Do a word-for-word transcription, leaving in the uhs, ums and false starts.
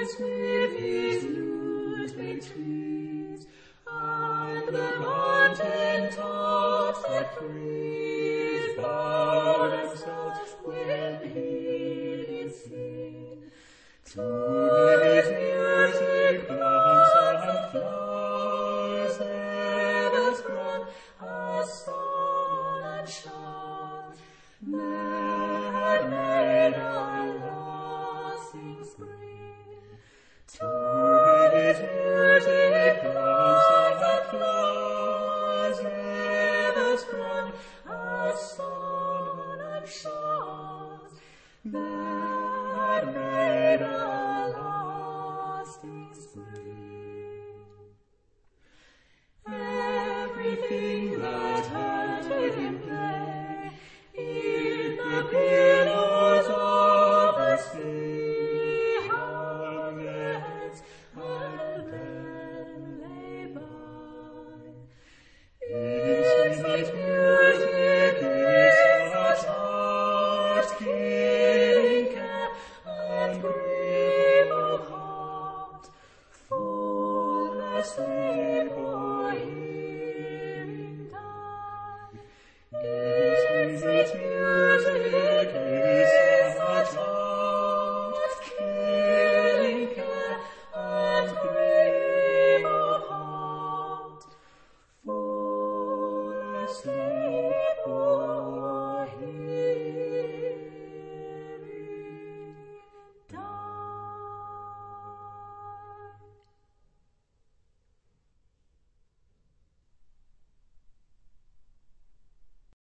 with his lute made trees, and the mountain tops that praise bow themselves when he did sing. To his music plants and flowers ever sprung a song and shout that made a lasting spring. To his music plants and flowers ever sprung a song and shout that made a